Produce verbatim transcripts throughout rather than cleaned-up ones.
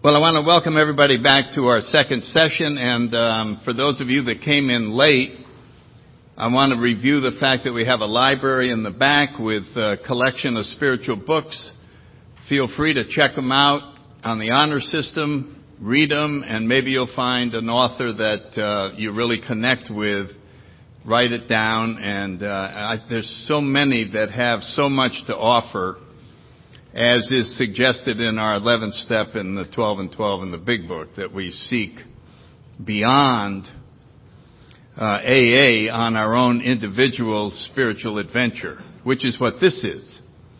Well, I want to welcome everybody back to our second session, and um, for those of you that came in late, I want to review the fact that we have a library in the back with a collection of spiritual books. Feel free to check them out on the honor system, read them, and maybe you'll find an author that uh, you really connect with. Write it down, and uh, I, there's so many that have so much to offer, as is suggested in our eleventh step in the twelve and twelve in the Big Book, that we seek beyond uh, A A on our own individual spiritual adventure, which is what this is.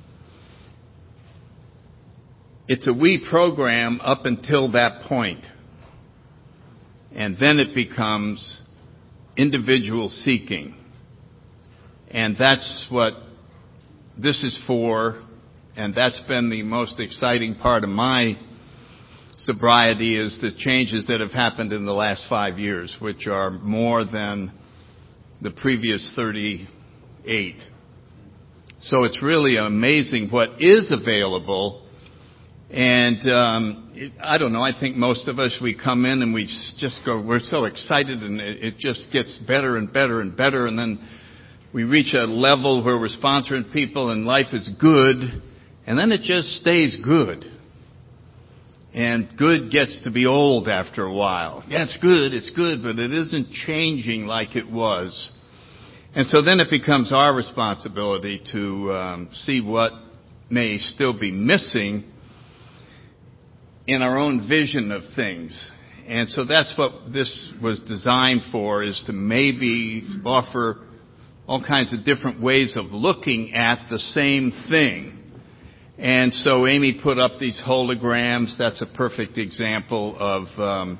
It's a we program up until that point, and then it becomes individual seeking. And that's what this is for. And that's been the most exciting part of my sobriety, is the changes that have happened in the last five years, which are more than the previous thirty-eight. So it's really amazing what is available. And um, it, I don't know, I think most of us, we come in and we just go, we're so excited, and it, it just gets better and better and better. And then we reach a level where we're sponsoring people and life is good. And then it just stays good. And good gets to be old after a while. Yeah, it's good, it's good, but it isn't changing like it was. And so then it becomes our responsibility to um, see what may still be missing in our own vision of things. And so that's what this was designed for, is to maybe offer all kinds of different ways of looking at the same thing. And so Amy put up these holograms. That's a perfect example of um,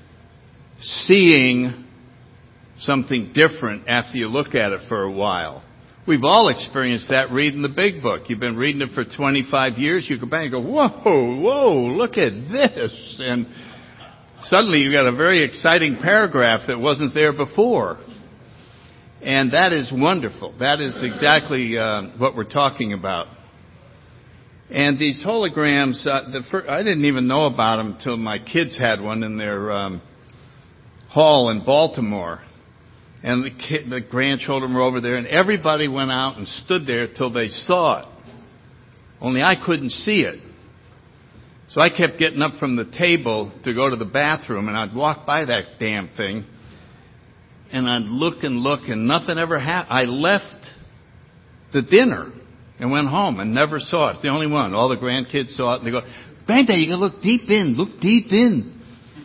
seeing something different after you look at it for a while. We've all experienced that reading the Big Book. You've been reading it for twenty-five years. You go back and go, whoa, whoa, look at this. And suddenly you got a very exciting paragraph that wasn't there before. And that is wonderful. That is exactly uh, what we're talking about. And these holograms, uh, the first, I didn't even know about them until my kids had one in their um, hall in Baltimore. And the, kid, the grandchildren were over there, and everybody went out and stood there till they saw it. Only I couldn't see it. So I kept getting up from the table to go to the bathroom, and I'd walk by that damn thing, and I'd look and look, and nothing ever happened. I left the dinner and went home and never saw it. It's the only one. All the grandkids saw it, and they go, Granddad, you got to look deep in. Look deep in.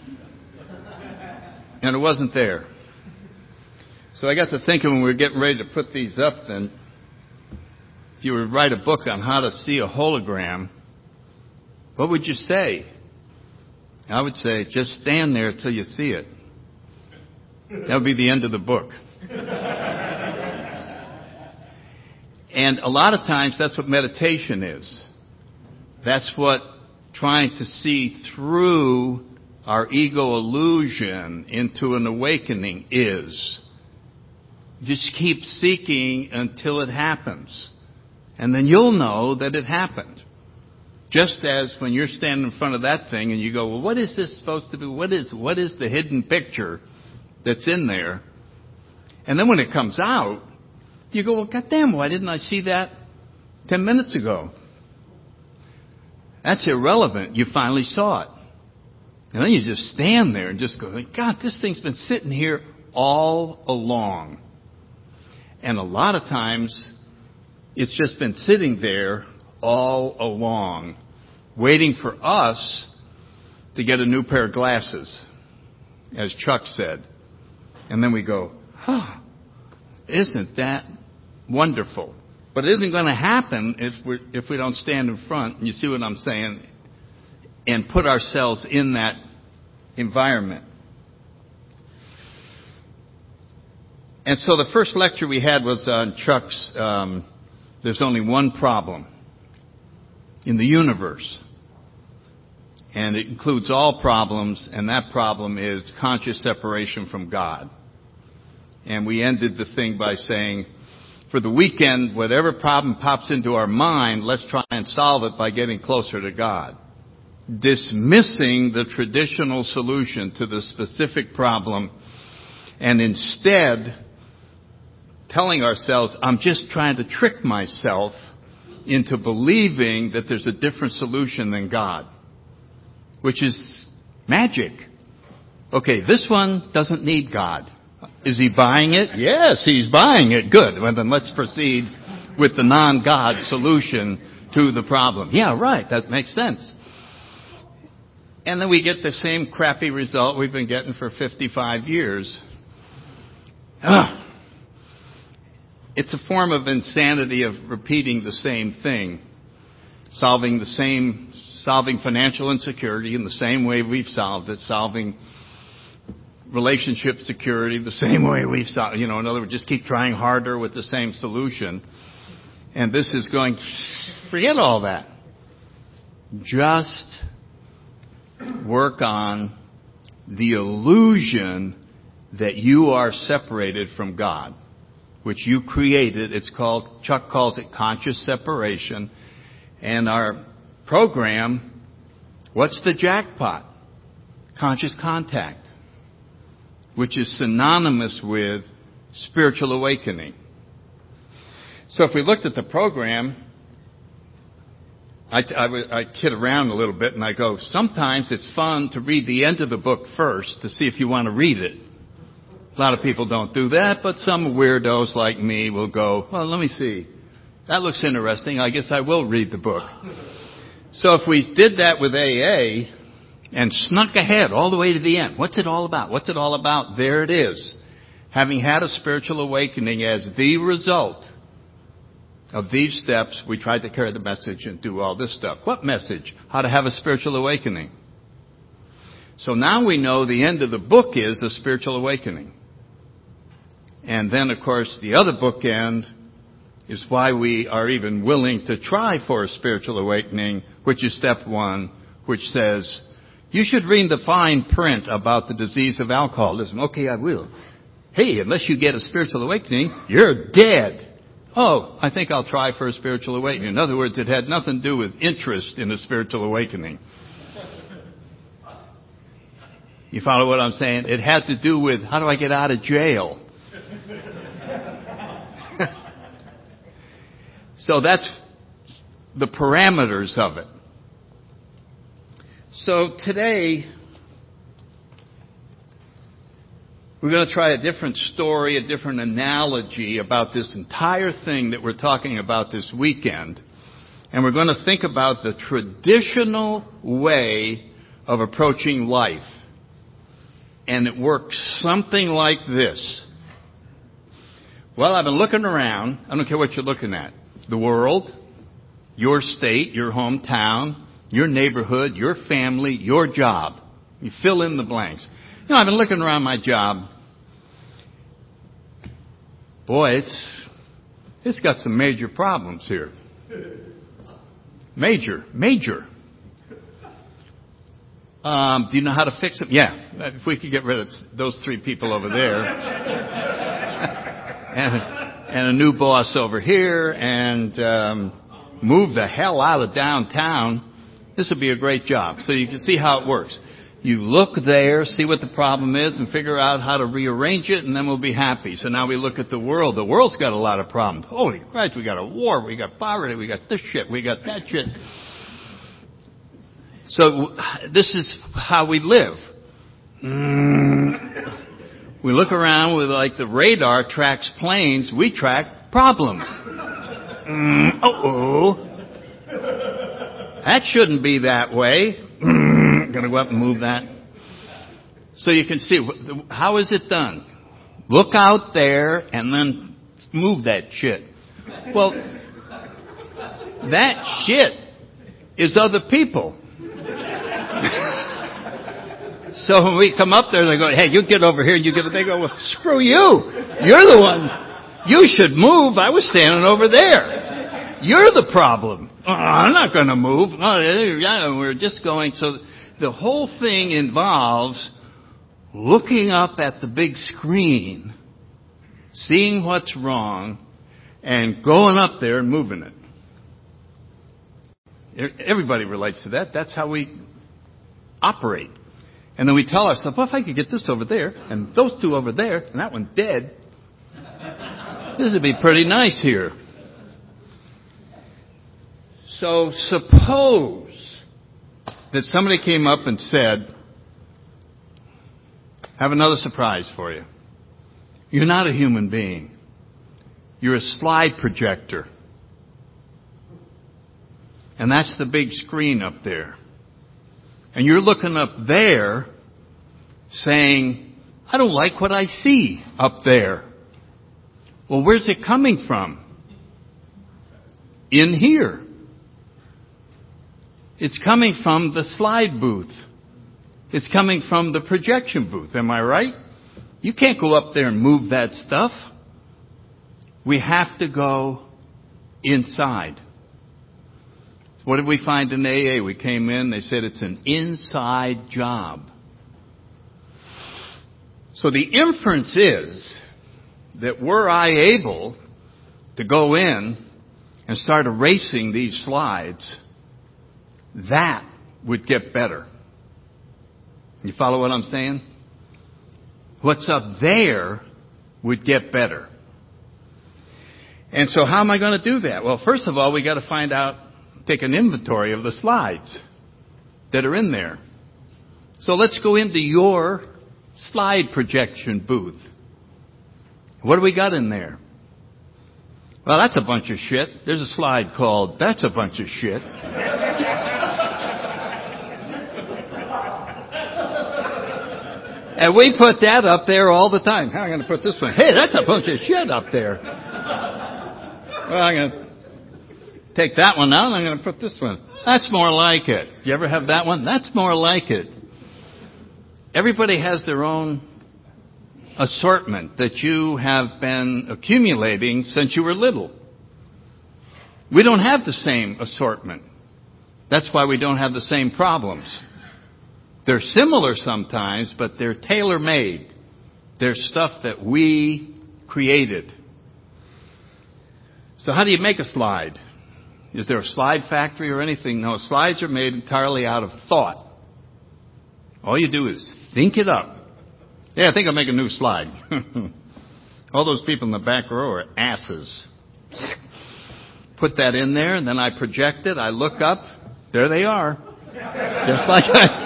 And it wasn't there. So I got to thinking, when we were getting ready to put these up, then, if you would write a book on how to see a hologram, what would you say? I would say, just stand there till you see it. That would be the end of the book. And a lot of times that's what meditation is. That's what trying to see through our ego illusion into an awakening is. Just keep seeking until it happens. And then you'll know that it happened. Just as when you're standing in front of that thing and you go, well, what is this supposed to be? What is, what is the hidden picture that's in there? And then when it comes out, you go, well, goddamn, why didn't I see that ten minutes ago? That's irrelevant. You finally saw it. And then you just stand there and just go, God, this thing's been sitting here all along. And a lot of times, it's just been sitting there all along, waiting for us to get a new pair of glasses, as Chuck said. And then we go, huh, isn't that wonderful? But it isn't going to happen if we if we don't stand in front, and you see what I'm saying, and put ourselves in that environment. And so the first lecture we had was on Chuck's, um, there's only one problem in the universe. And it includes all problems, and that problem is conscious separation from God. And we ended the thing by saying, for the weekend, whatever problem pops into our mind, let's try and solve it by getting closer to God. dismissing the traditional solution to the specific problem and instead telling ourselves, I'm just trying to trick myself into believing that there's a different solution than God, which is magic. Okay, this one doesn't need God. Is he buying it? Yes, he's buying it. Good. Well, then let's proceed with the non-God solution to the problem. Yeah, right. That makes sense. And then we get the same crappy result we've been getting for fifty-five years. Ugh. It's a form of insanity of repeating the same thing, solving the same, solving financial insecurity in the same way we've solved it, solving relationship security the same way we've solved. You know, in other words, just keep trying harder with the same solution. And this is going, forget all that. Just work on the illusion that you are separated from God, which you created. It's called, Chuck calls it conscious separation. And our program, what's the jackpot? Conscious contact, which is synonymous with spiritual awakening. So if we looked at the program, I, I, I kid around a little bit and I go, sometimes it's fun to read the end of the book first to see if you want to read it. A lot of people don't do that, but some weirdos like me will go, well, let me see. That looks interesting. I guess I will read the book. So if we did that with A A and snuck ahead all the way to the end, what's it all about? What's it all about? There it is. Having had a spiritual awakening as the result of these steps, we tried to carry the message and do all this stuff. What message? How to have a spiritual awakening. So now we know the end of the book is the spiritual awakening. And then, of course, the other bookend is why we are even willing to try for a spiritual awakening, which is step one, which says, you should read the fine print about the disease of alcoholism. Okay, I will. Hey, unless you get a spiritual awakening, you're dead. Oh, I think I'll try for a spiritual awakening. In other words, it had nothing to do with interest in a spiritual awakening. You follow what I'm saying? It had to do with, how do I get out of jail? So that's the parameters of it. So today, we're going to try a different story, a different analogy about this entire thing that we're talking about this weekend. And we're going to think about the traditional way of approaching life. And it works something like this. Well, I've been looking around. I don't care what you're looking at. The world, your state, your hometown, your neighborhood, your family, your job. You fill in the blanks. You know, I've been looking around my job. Boy, it's, it's got some major problems here. Major, major. Um, do you know how to fix them? Yeah, if we could get rid of those three people over there. and, and a new boss over here, and um, move the hell out of downtown, this would be a great job. So you can see how it works. You look there, see what the problem is, and figure out how to rearrange it, and then we'll be happy. So now we look at the world. The world's got a lot of problems. Holy Christ, we got a war, we got poverty, we got this shit, we got that shit. So this is how we live. Mm. We look around with, like, the radar tracks planes, we track problems. Mm. Uh-oh. That shouldn't be that way. Mm. Gonna go up and move that. So you can see, how is it done? Look out there and then move that shit. Well, that shit is other people. So when we come up there, they go, hey, you get over here, you get it. They go, well, screw you. You're the one. You should move. I was standing over there. You're the problem. Oh, I'm not going to move. Oh, yeah, we're just going. So the whole thing involves looking up at the big screen, seeing what's wrong, and going up there and moving it. Everybody relates to that. That's how we operate. And then we tell ourselves, well, if I could get this over there, and those two over there, and that one dead, this would be pretty nice here. So suppose that somebody came up and said, I have another surprise for you. You're not a human being. You're a slide projector. And that's the big screen up there. And you're looking up there saying, I don't like what I see up there. Well, where's it coming from? In here. It's coming from the slide booth. It's coming from the projection booth. Am I right? You can't go up there and move that stuff. We have to go inside. What did we find in A A? We came in, they said it's an inside job. So the inference is that were I able to go in and start erasing these slides, that would get better. You follow what I'm saying? What's up there would get better. And so how am I going to do that? Well, first of all, we got to find out, take an inventory of the slides that are in there. So let's go into your slide projection booth. What do we got in there? Well, that's a bunch of shit. There's a slide called, That's a Bunch of Shit. And we put that up there all the time. How am I going to put this one? Hey, that's a bunch of shit up there. Well, I'm going to take that one out and I'm going to put this one. That's more like it. You ever have that one? That's more like it. Everybody has their own assortment that you have been accumulating since you were little. We don't have the same assortment. That's why we don't have the same problems. They're similar sometimes, but they're tailor-made. They're stuff that we created. So how do you make a slide? Is there a slide factory or anything? No, slides are made entirely out of thought. All you do is think it up. Yeah, I think I'll make a new slide. All those people in the back row are asses. Put that in there, and then I project it. I look up. There they are. Just like I...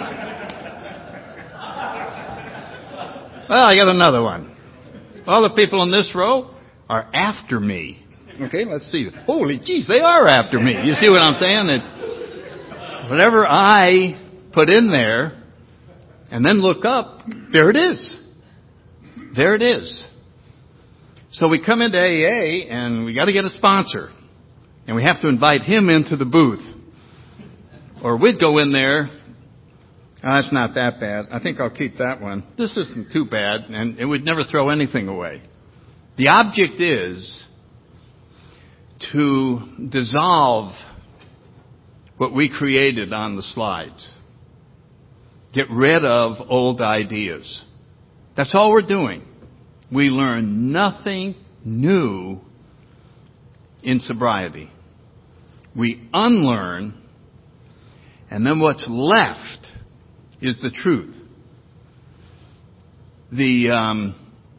Well, I got another one. All the people in this row are after me. Okay, let's see. Holy jeez, they are after me. You see what I'm saying? That whatever I put in there and then look up, there it is. There it is. So we come into A A and we got to get a sponsor. And we have to invite him into the booth. Or we'd go in there. Oh, that's not that bad. I think I'll keep that one. This isn't too bad, and it would never throw anything away. The object is to dissolve what we created on the slides. Get rid of old ideas. That's all we're doing. We learn nothing new in sobriety. We unlearn, and then what's left is the truth. The um,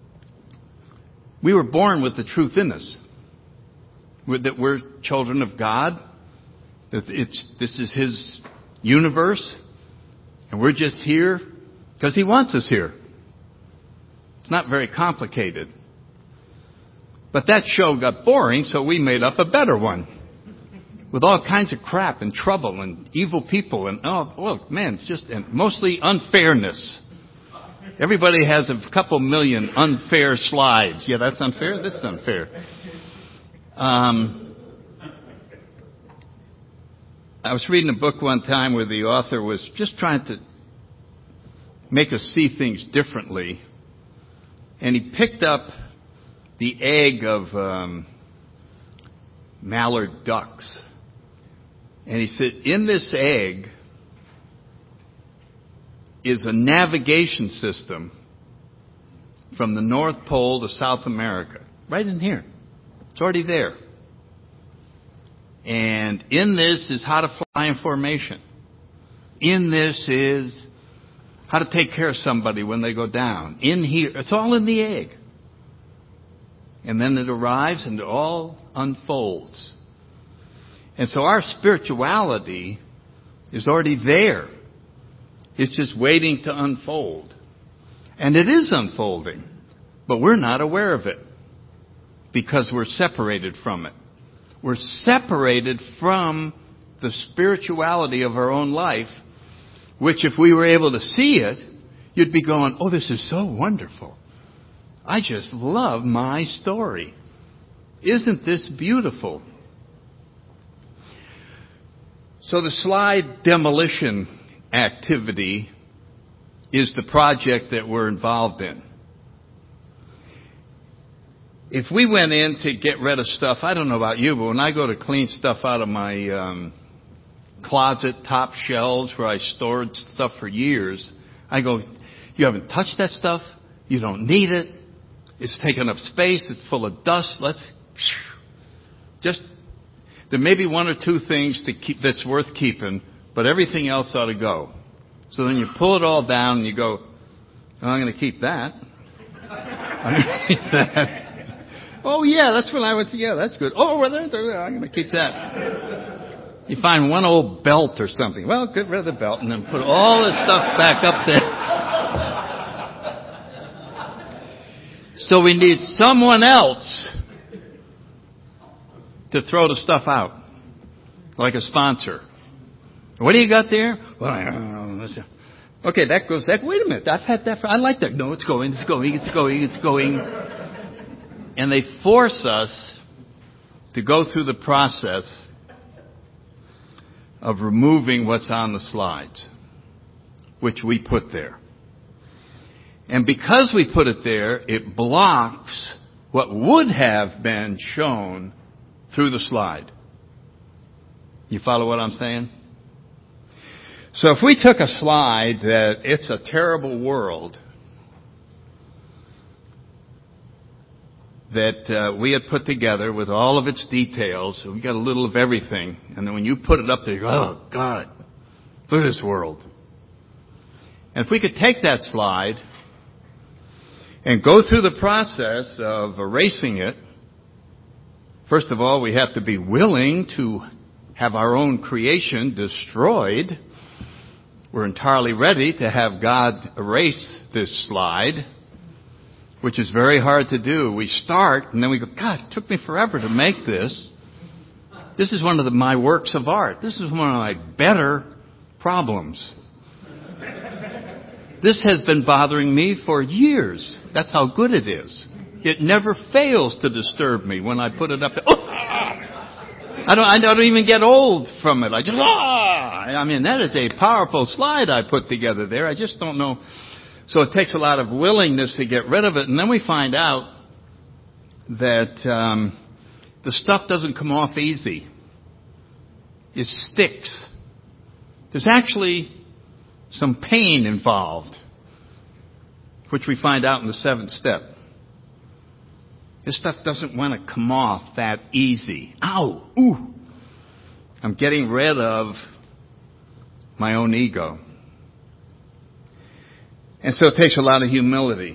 we were born with the truth in us. That we're children of God. That it's this is His universe, and we're just here because He wants us here. It's not very complicated. But that show got boring, so we made up a better one. With all kinds of crap and trouble and evil people and, oh, well, man, it's just and mostly unfairness. Everybody has a couple million unfair slides. Yeah, that's unfair? This is unfair. Um, I was reading a book one time where the author was just trying to make us see things differently. And he picked up the egg of um, mallard ducks. And he said, in this egg is a navigation system from the North Pole to South America. Right in here. It's already there. And in this is how to fly in formation. In this is how to take care of somebody when they go down. In here, it's all in the egg. And then it arrives and it all unfolds. And so our spirituality is already there. It's just waiting to unfold. And it is unfolding, but we're not aware of it because we're separated from it. We're separated from the spirituality of our own life, which if we were able to see it, you'd be going, oh, this is so wonderful. I just love my story. Isn't this beautiful? So the slide demolition activity is the project that we're involved in. If we went in to get rid of stuff, I don't know about you, but when I go to clean stuff out of my um, closet, top shelves where I stored stuff for years, I go, you haven't touched that stuff? You don't need it. It's taking up space. It's full of dust. Let's just, there may be one or two things to keep that's worth keeping, but everything else ought to go. So then you pull it all down and you go, oh, I'm going to keep that. I'm going to keep that. Oh, yeah, that's when I went to, yeah, that's good. Oh, well, there, there, I'm going to keep that. You find one old belt or something. Well, get rid of the belt and then put all this stuff back up there. So we need someone else to throw the stuff out, like a sponsor. What do you got there? Well, I don't know. Okay, that goes that. Wait a minute. I've had that. For, I like that. No, it's going. It's going. It's going. It's going. And they force us to go through the process of removing what's on the slides, which we put there. And because we put it there, it blocks what would have been shown through the slide. You follow what I'm saying? So if we took a slide that it's a terrible world that uh, we had put together with all of its details, we got a little of everything, and then when you put it up there, you go, oh, God, look at this world. And if we could take that slide and go through the process of erasing it, first of all, we have to be willing to have our own creation destroyed. We're entirely ready to have God erase this slide, which is very hard to do. We start, and then we go, God, it took me forever to make this. This is one of the, my works of art. This is one of my better problems. This has been bothering me for years. That's how good it is. It never fails to disturb me when I put it up there. Oh! I don't, I don't even get old from it. I just, ah! I mean, that is a powerful slide I put together there. I just don't know. So it takes a lot of willingness to get rid of it. And then we find out that um, the stuff doesn't come off easy. It sticks. There's actually some pain involved, which we find out in the seventh step. This stuff doesn't want to come off that easy. Ow! Ooh! I'm getting rid of my own ego. And so it takes a lot of humility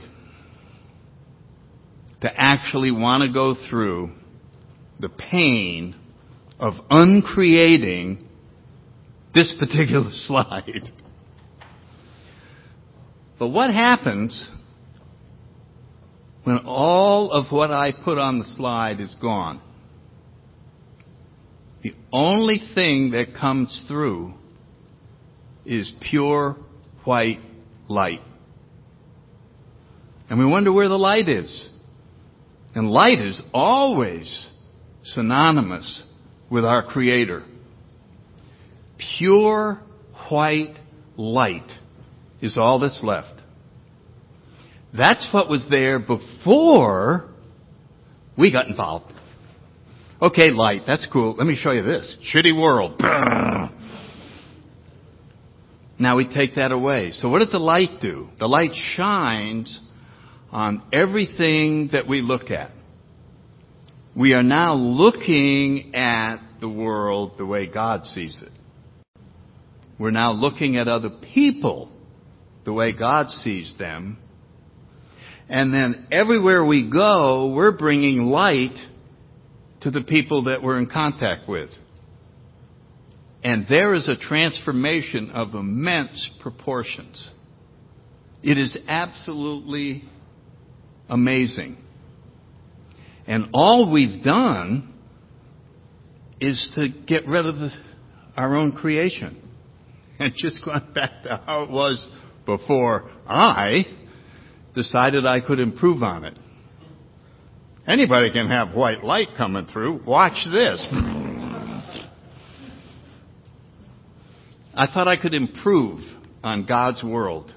to actually want to go through the pain of uncreating this particular slide. But what happens when all of what I put on the slide is gone? The only thing that comes through is pure white light. And we wonder where the light is. And light is always synonymous with our Creator. Pure white light is all that's left. That's what was there before we got involved. Okay, light, that's cool. Let me show you this. Shitty world. Now we take that away. So what does the light do? The light shines on everything that we look at. We are now looking at the world the way God sees it. We're now looking at other people the way God sees them. And then everywhere we go, we're bringing light to the people that we're in contact with. And there is a transformation of immense proportions. It is absolutely amazing. And all we've done is to get rid of the, our own creation. And just going back to how it was before I decided I could improve on it. Anybody can have white light coming through. Watch this. I thought I could improve on God's world.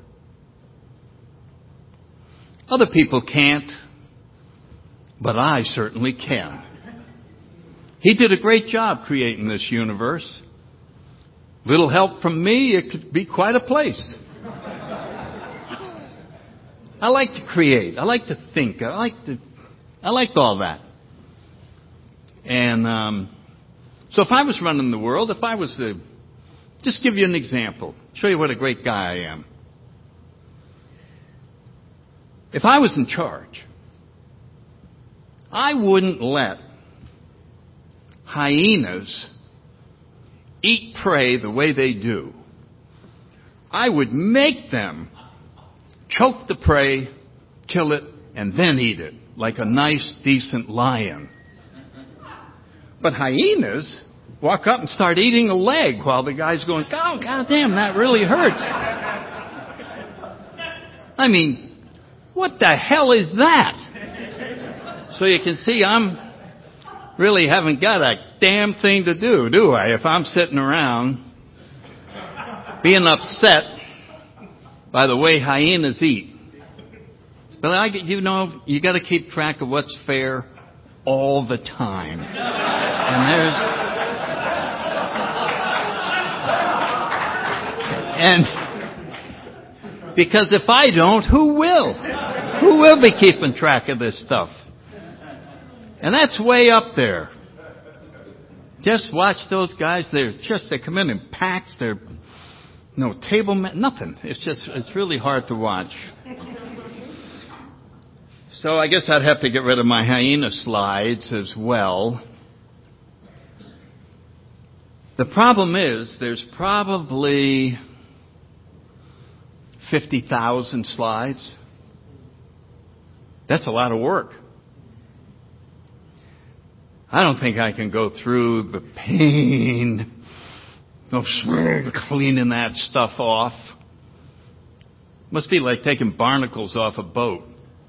Other people can't, but I certainly can. He did a great job creating this universe. Little help from me, it could be quite a place. I like to create. I like to think. I like to, I liked all that. And um, so if I was running the world, if I was the, just give you an example, show you what a great guy I am. If I was in charge, I wouldn't let hyenas eat prey the way they do. I would make them choke the prey, kill it, and then eat it, like a nice, decent lion. But hyenas walk up and start eating a leg while the guy's going, oh, goddamn, that really hurts. I mean, what the hell is that? So you can see I'm really haven't got a damn thing to do, do I? If I'm sitting around being upset by the way hyenas eat. But I, you know, you got to keep track of what's fair all the time. And there's, and because if I don't, who will? Who will be keeping track of this stuff? And that's way up there. Just watch those guys. They're just, they come in in packs. They're no table, nothing. It's just, it's really hard to watch. So I guess I'd have to get rid of my hyena slides as well. The problem is there's probably fifty thousand slides. That's a lot of work. I don't think I can go through the pain of cleaning that stuff off. Must be like taking barnacles off a boat.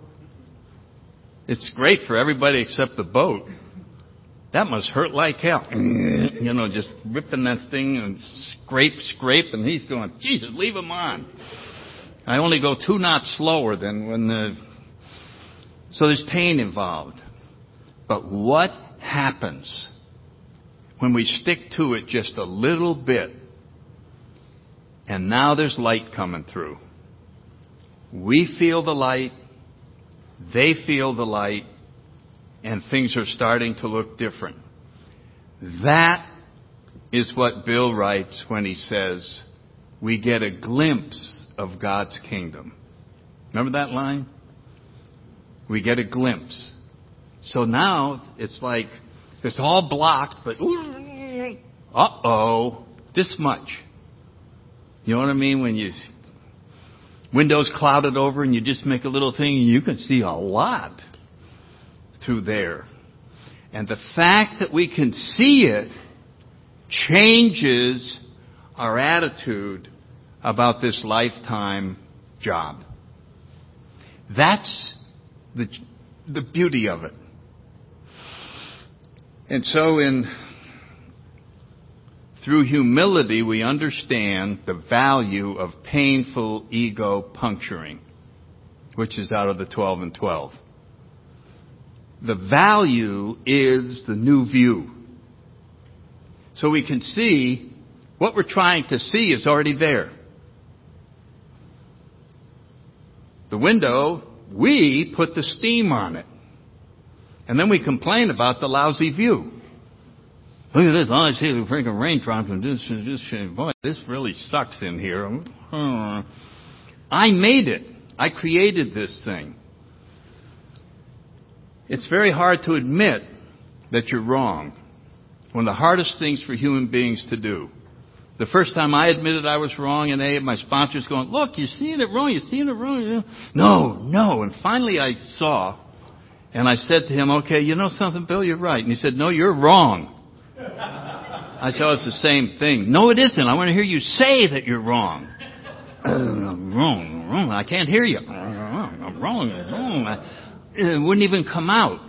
It's great for everybody except the boat. That must hurt like hell. You know, just ripping that thing and scrape, scrape, and he's going, Jesus, leave him on. I only go two knots slower than when the... So there's pain involved. But what happens when we stick to it just a little bit, and now there's light coming through? We feel the light, they feel the light, and things are starting to look different. That is what Bill writes when he says, we get a glimpse of God's kingdom. Remember that line? We get a glimpse. So now it's like it's all blocked, but uh-oh, this much. You know what I mean? When you windows clouded over and you just make a little thing, and you can see a lot through there. And the fact that we can see it changes our attitude about this lifetime job. That's the the beauty of it. And so in through humility, we understand the value of painful ego puncturing, which is out of the twelve and twelve. The value is the new view. So we can see what we're trying to see is already there. The window, we put the steam on it. And then we complain about the lousy view. Look at this. All I see is freaking raindrops and this, this, boy, this really sucks in here. I made it. I created this thing. It's very hard to admit that you're wrong. One of the hardest things for human beings to do. The first time I admitted I was wrong in A, my sponsor's going, look, you're seeing it wrong, you're seeing it wrong. No, no. And finally I saw, and I said to him, okay, you know something, Bill, you're right. And he said, no, you're wrong. I said, oh, it's the same thing. No, it isn't. I want to hear you say that you're wrong. I'm wrong, wrong. I can't hear you. I'm wrong, I'm wrong. It wouldn't even come out.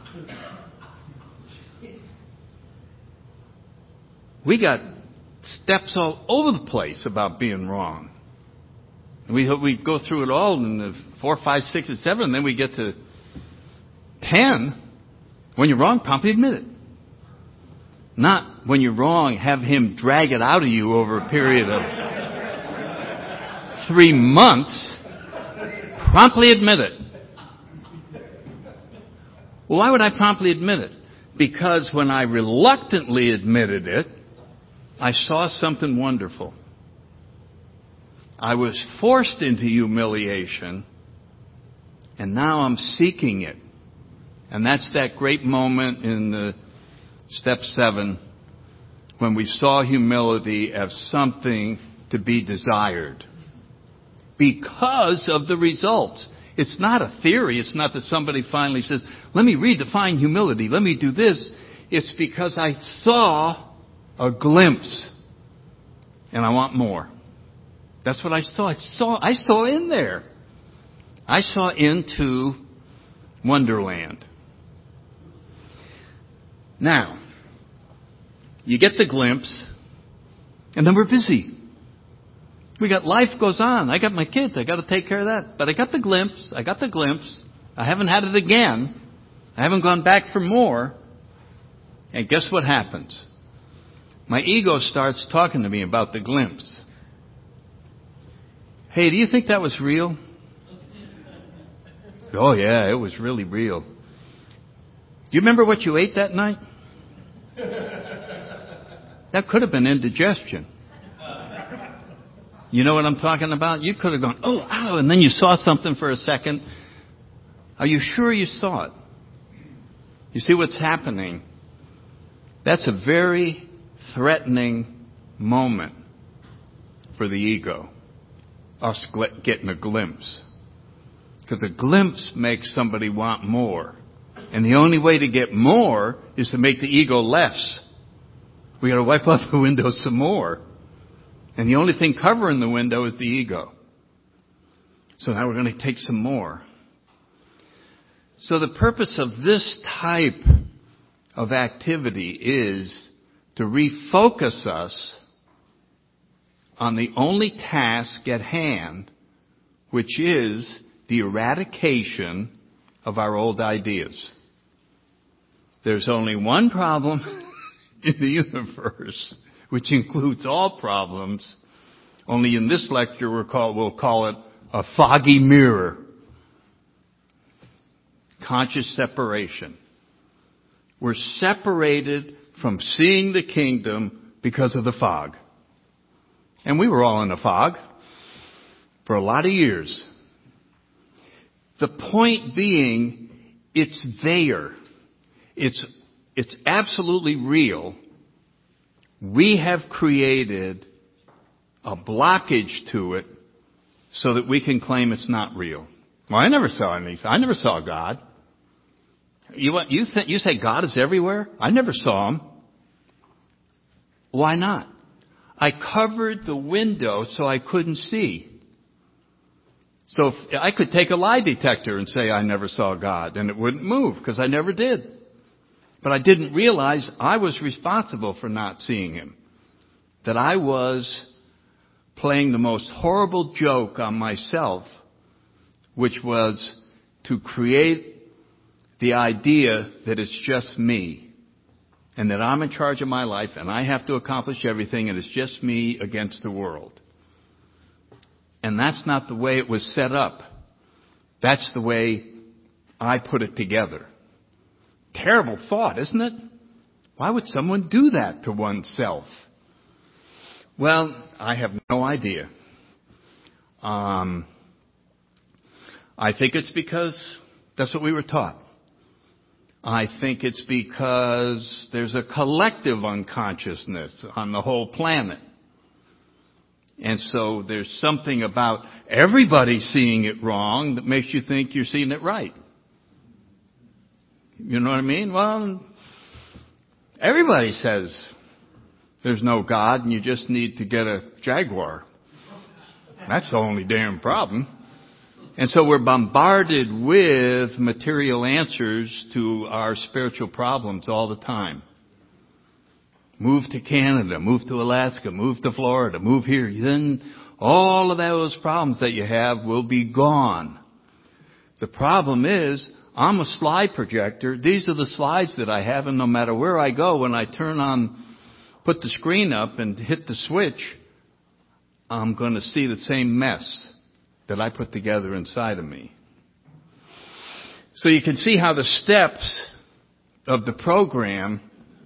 We got steps all over the place about being wrong. We we go through it all in the four, five, six, and seven, and then we get to ten. When you're wrong, promptly admit it. Not when you're wrong, have him drag it out of you over a period of three months. Promptly admit it. Well, why would I promptly admit it? Because when I reluctantly admitted it, I saw something wonderful. I was forced into humiliation, and now I'm seeking it. And that's that great moment in the step seven when we saw humility as something to be desired because of the results. It's not a theory. It's not that somebody finally says, let me redefine humility. Let me do this. It's because I saw a glimpse, and I want more. That's what I saw. I saw, I saw in there. I saw into Wonderland. Now, you get the glimpse, and then we're busy. We got life goes on. I got my kids. I got to take care of that. But I got the glimpse. I got the glimpse. I haven't had it again. I haven't gone back for more. And guess what happens? My ego starts talking to me about the glimpse. Hey, do you think that was real? Oh, yeah, it was really real. Do you remember what you ate that night? That could have been indigestion. You know what I'm talking about? You could have gone, oh, ow, and then you saw something for a second. Are you sure you saw it? You see what's happening? That's a very threatening moment for the ego, us getting a glimpse. Because a glimpse makes somebody want more. And the only way to get more is to make the ego less. We got to wipe out the window some more. And the only thing covering the window is the ego. So now we're going to take some more. So the purpose of this type of activity is to refocus us on the only task at hand, which is the eradication of our old ideas. There's only one problem in the universe, which includes all problems. Only in this lecture we'll call, we'll call it a foggy mirror. Conscious separation. We're separated from seeing the kingdom because of the fog. And we were all in the fog for a lot of years. The point being, it's there. It's, it's absolutely real. We have created a blockage to it so that we can claim it's not real. Well, I never saw anything. I never saw God. You, you, th- you say God is everywhere? I never saw him. Why not? I covered the window so I couldn't see. So if, I could take a lie detector and say I never saw God, and it wouldn't move because I never did. But I didn't realize I was responsible for not seeing him. That I was playing the most horrible joke on myself, which was to create the idea that it's just me and that I'm in charge of my life and I have to accomplish everything and it's just me against the world. And that's not the way it was set up. That's the way I put it together. Terrible thought, isn't it? Why would someone do that to oneself? Well, I have no idea. Um, I think it's because that's what we were taught. I think it's because there's a collective unconsciousness on the whole planet. And so there's something about everybody seeing it wrong that makes you think you're seeing it right. You know what I mean? Well, everybody says there's no God and you just need to get a Jaguar. That's the only damn problem. And so we're bombarded with material answers to our spiritual problems all the time. Move to Canada, move to Alaska, move to Florida, move here. Then all of those problems that you have will be gone. The problem is, I'm a slide projector. These are the slides that I have, and no matter where I go, when I turn on, put the screen up and hit the switch, I'm going to see the same mess that I put together inside of me. So you can see how the steps of the program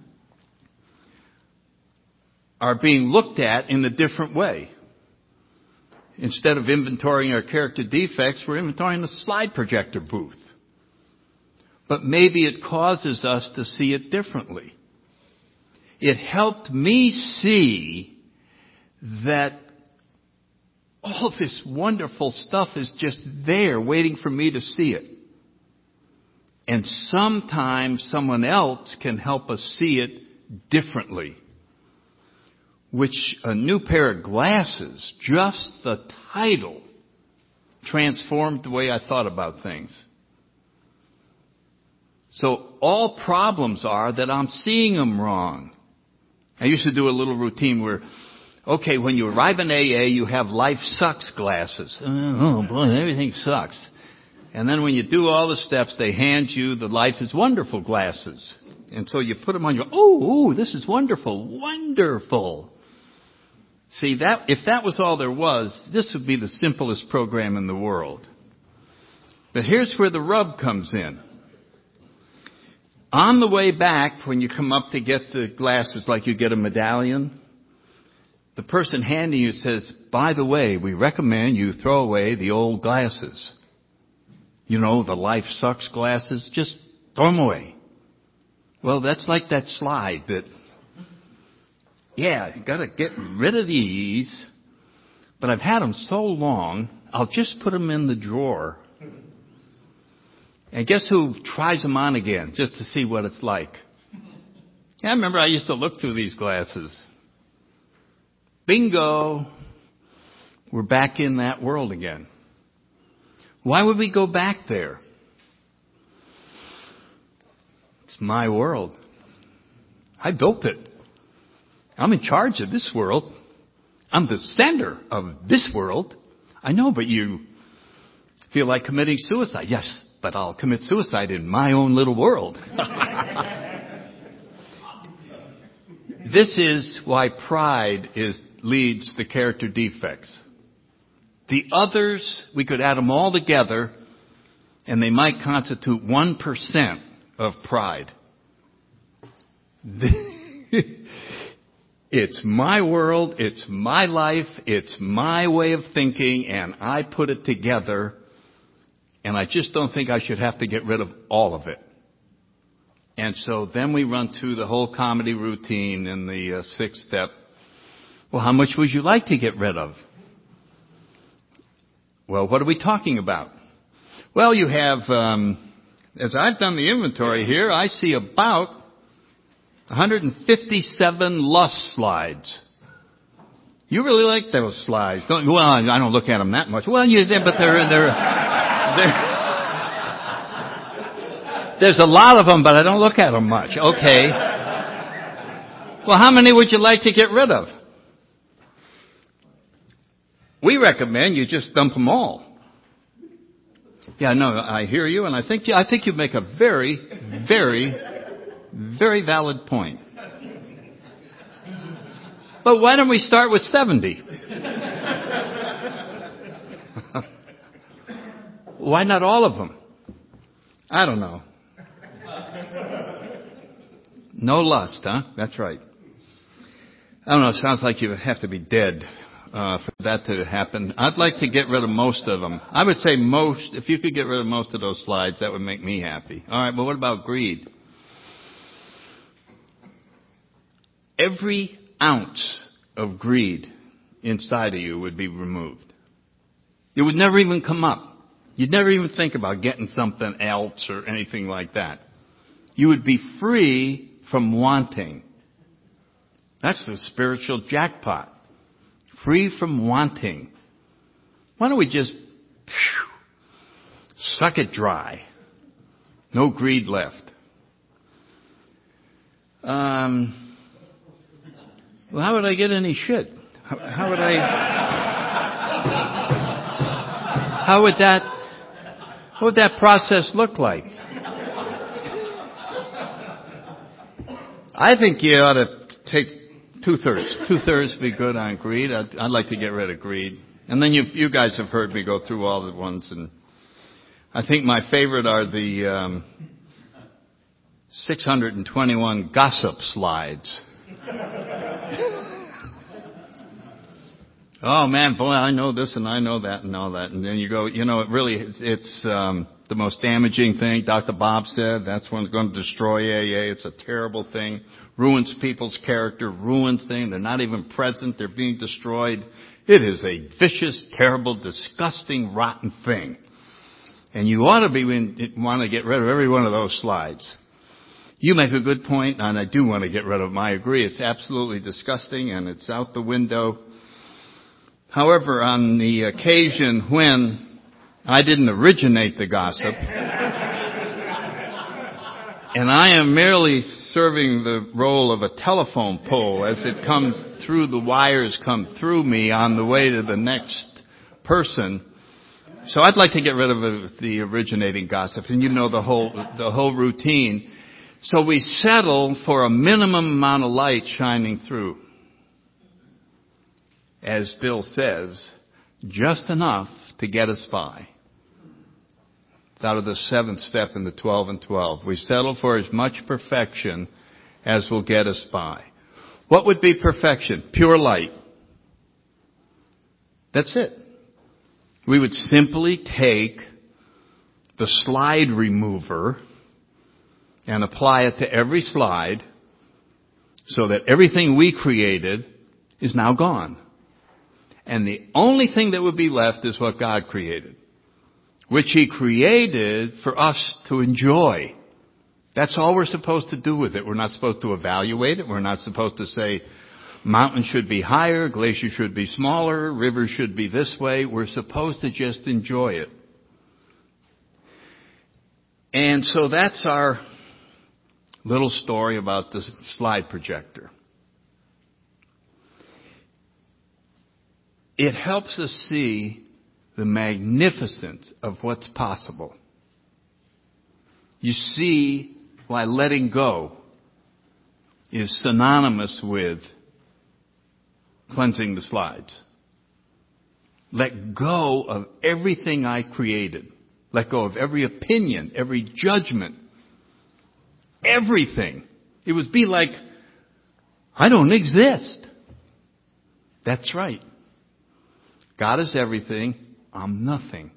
are being looked at in a different way. Instead of inventorying our character defects, we're inventorying the slide projector booth. But maybe it causes us to see it differently. It helped me see that all this wonderful stuff is just there waiting for me to see it. And sometimes someone else can help us see it differently. Which a new pair of glasses, just the title, transformed the way I thought about things. So all problems are that I'm seeing them wrong. I used to do a little routine where, okay, when you arrive in A A, you have life sucks glasses. Oh boy, everything sucks. And then when you do all the steps, they hand you the life is wonderful glasses. And so you put them on, you go, oh, this is wonderful, wonderful. See, that if that was all there was, this would be the simplest program in the world. But here's where the rub comes in. On the way back, when you come up to get the glasses like you get a medallion, the person handing you says, by the way, we recommend you throw away the old glasses. You know, the life sucks glasses, just throw them away. Well, that's like that slide that, yeah, you gotta get rid of these, but I've had them so long, I'll just put them in the drawer. And guess who tries them on again just to see what it's like? Yeah, I remember I used to look through these glasses. Bingo! We're back in that world again. Why would we go back there? It's my world. I built it. I'm in charge of this world. I'm the center of this world. I know, but you feel like committing suicide. Yes, but I'll commit suicide in my own little world. This is why pride is leads to character defects. The others, we could add them all together, and they might constitute one percent of pride. It's my world, it's my life, it's my way of thinking, and I put it together, and I just don't think I should have to get rid of all of it. And so then we run through the whole comedy routine in the uh, sixth step. Well, how much would you like to get rid of? Well, what are we talking about? Well, you have, um, as I've done the inventory here, I see about one hundred fifty-seven lust slides. You really like those slides, don't you? Well, I don't look at them that much. Well, you did, but they're, they're, they're, there's a lot of them, but I don't look at them much. Okay. Well, how many would you like to get rid of? We recommend you just dump them all. Yeah, no, I hear you, and I think I think you make a very, very, very valid point. But why don't we start with seventy? Why not all of them? I don't know. No lust, huh? That's right. I don't know, it sounds like you have to be dead uh, for that to happen. I'd like to get rid of most of them. I would say most, if you could get rid of most of those slides, that would make me happy. All right, but what about greed? Every ounce of greed inside of you would be removed. It would never even come up. You'd never even think about getting something else or anything like that. You would be free from wanting. That's the spiritual jackpot. Free from wanting. Why don't we just phew, suck it dry? No greed left. Um, well, how would I get any shit? How, how would I... How would that... What would that process look like? I think you ought to take two-thirds. Two-thirds be good on greed. I'd, I'd like to get rid of greed. And then you, you guys have heard me go through all the ones. And I think my favorite are the um, six hundred twenty-one gossip slides. Oh man, boy, I know this and I know that and all that. And then you go, you know, it really, it's, it's um, the most damaging thing. Doctor Bob said that's what's going to destroy A A. It's a terrible thing. Ruins people's character, ruins things. They're not even present. They're being destroyed. It is a vicious, terrible, disgusting, rotten thing. And you ought to be want to get rid of every one of those slides. You make a good point, and I do want to get rid of them. I agree. It's absolutely disgusting, and it's out the window. However, on the occasion when I didn't originate the gossip, and I am merely serving the role of a telephone pole as it comes through, the wires come through me on the way to the next person. So I'd like to get rid of the originating gossip, and you know the whole, the whole routine. So we settle for a minimum amount of light shining through. As Bill says, just enough to get us by. It's out of the seventh step in the twelve and twelve. We settle for as much perfection as will get us by. What would be perfection? Pure light. That's it. We would simply take the slide remover and apply it to every slide so that everything we created is now gone. And the only thing that would be left is what God created, which He created for us to enjoy. That's all we're supposed to do with it. We're not supposed to evaluate it. We're not supposed to say mountains should be higher, glaciers should be smaller, rivers should be this way. We're supposed to just enjoy it. And so that's our little story about the slide projector. It helps us see the magnificence of what's possible. You see why letting go is synonymous with cleansing the slides. Let go of everything I created. Let go of every opinion, every judgment, everything. It would be like, I don't exist. That's right. God is everything. I'm nothing.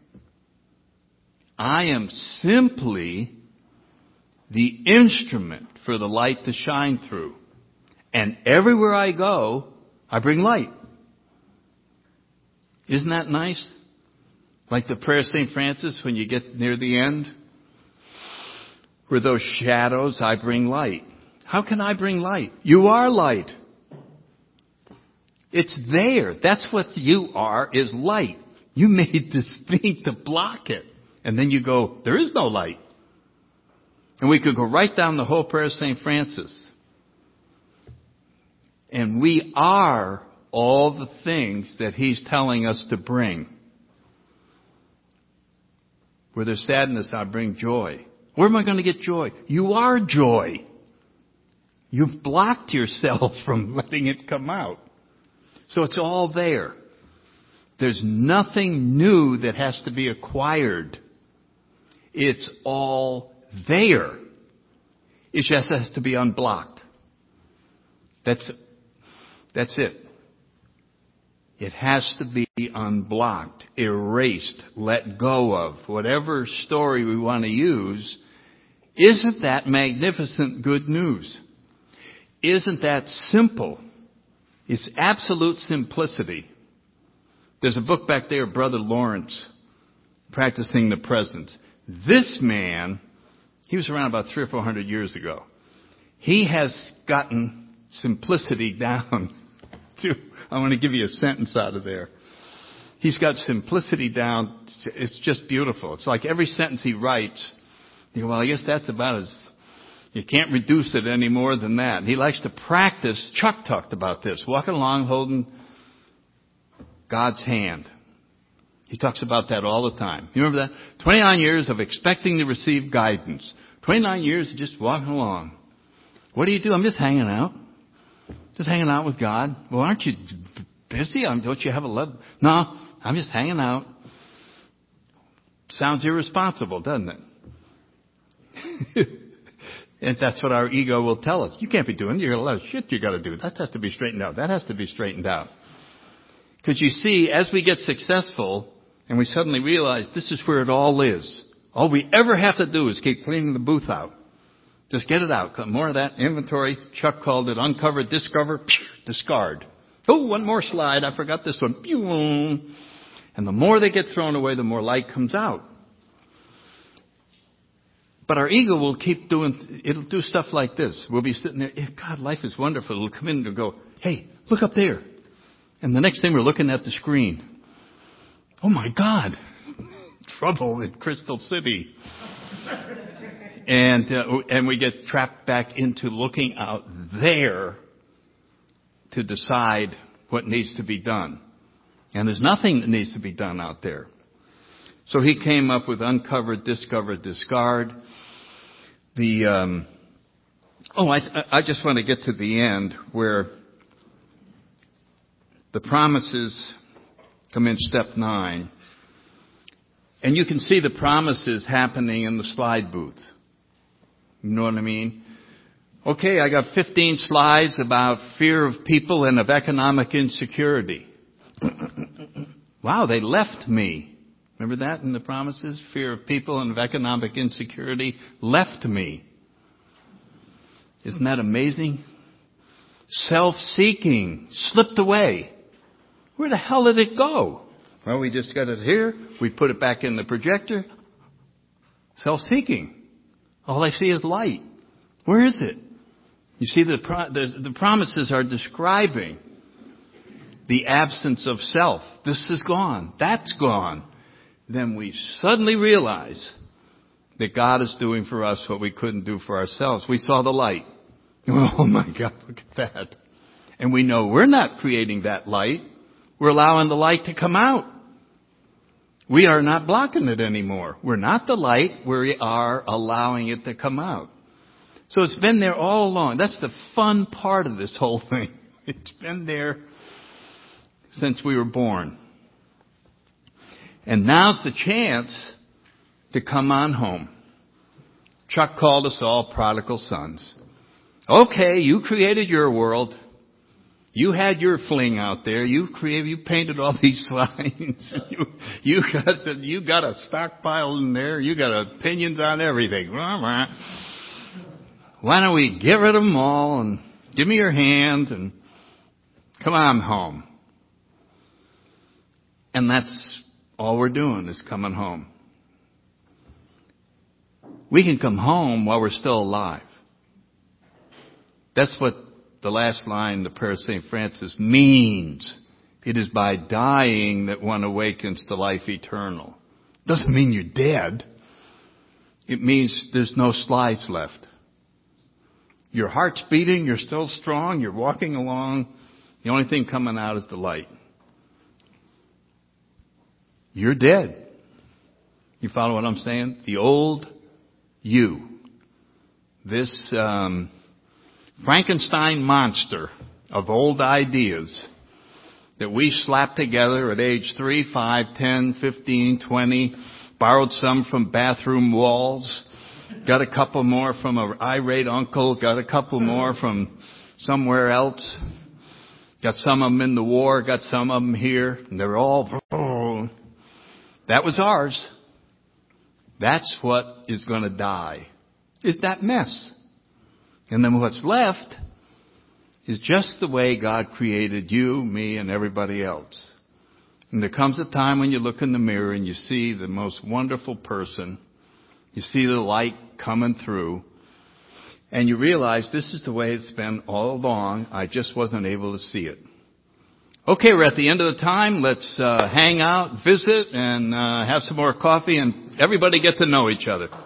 I am simply the instrument for the light to shine through. And everywhere I go, I bring light. Isn't that nice? Like the prayer of Saint Francis when you get near the end. Where those shadows, I bring light. How can I bring light? You are light. It's there. That's what you are, is light. You made this thing to block it. And then you go, there is no light. And we could go right down the whole prayer of Saint Francis. And we are all the things that He's telling us to bring. Where there's sadness, I bring joy. Where am I going to get joy? You are joy. You've blocked yourself from letting it come out. So it's all there. There's nothing new that has to be acquired. It's all there. It just has to be unblocked. That's, that's it. It has to be unblocked, erased, let go of. Whatever story we want to use, isn't that magnificent good news? Isn't that simple? It's absolute simplicity. There's a book back there, Brother Lawrence, Practicing the Presence. This man, he was around about three or four hundred years ago. He has gotten simplicity down to, I want to give you a sentence out of there. He's got simplicity down. It's just beautiful. It's like every sentence he writes, you go, well, I guess that's about as, you can't reduce it any more than that. He likes to practice. Chuck talked about this, walking along holding God's hand. He talks about that all the time. You remember that? twenty-nine years of expecting to receive guidance. twenty-nine years of just walking along. What do you do? I'm just hanging out. Just hanging out with God. Well, aren't you busy? Don't you have a love? No, I'm just hanging out. Sounds irresponsible, doesn't it? And that's what our ego will tell us. You can't be doing. You got a lot of shit you got to do. That has to be straightened out. That has to be straightened out. Because you see, as we get successful and we suddenly realize this is where it all is. All we ever have to do is keep cleaning the booth out. Just get it out. More of that inventory. Chuck called it uncover, discover, discard. Oh, one more slide. I forgot this one. And the more they get thrown away, the more light comes out. But our ego will keep doing, it'll do stuff like this. We'll be sitting there, God, life is wonderful. It'll come in and go, hey, look up there. And the next thing we're looking at the screen. Oh my God, trouble in Crystal City. and, uh, and we get trapped back into looking out there to decide what needs to be done. And there's nothing that needs to be done out there. So he came up with uncover, discover, discard. The um, oh, I, I just want to get to the end where the promises come in step nine. And you can see the promises happening in the slide booth. You know what I mean? Okay, I got fifteen slides about fear of people and of economic insecurity. Wow, they left me. Remember that in the promises? Fear of people and of economic insecurity left me. Isn't that amazing? Self-seeking slipped away. Where the hell did it go? Well, we just got it here. We put it back in the projector. Self-seeking. All I see is light. Where is it? You see, the, pro- the, the promises are describing the absence of self. This is gone. That's gone. Then we suddenly realize that God is doing for us what we couldn't do for ourselves. We saw the light. Oh my God, look at that. And we know we're not creating that light. We're allowing the light to come out. We are not blocking it anymore. We're not the light. We are allowing it to come out. So it's been there all along. That's the fun part of this whole thing. It's been there since we were born. And now's the chance to come on home. Chuck called us all prodigal sons. Okay, you created your world. You had your fling out there. You created, you painted all these signs. you, you got, you got a stockpile in there. You got opinions on everything. Why don't we get rid of them all and give me your hand and come on home? And that's all we're doing is coming home. We can come home while we're still alive. That's what the last line, the prayer of Saint Francis, means. It is by dying that one awakens to life eternal. Doesn't mean you're dead. It means there's no slides left. Your heart's beating, you're still strong, you're walking along. The only thing coming out is the light. You're dead. You follow what I'm saying? The old you. This um, Frankenstein monster of old ideas that we slapped together at age three, five, ten, fifteen, twenty, borrowed some from bathroom walls, Got a couple more from an irate uncle. Got a couple more from somewhere else. Got some of them in the war. Got some of them here. And they're all, oh, that was ours. That's what is going to die, is that mess. And then what's left is just the way God created you, me, and everybody else. And there comes a time when you look in the mirror and you see the most wonderful person. You see the light coming through. And you realize this is the way it's been all along. I just wasn't able to see it. Okay, we're at the end of the time. Let's uh, hang out, visit, and uh, have some more coffee, and everybody get to know each other.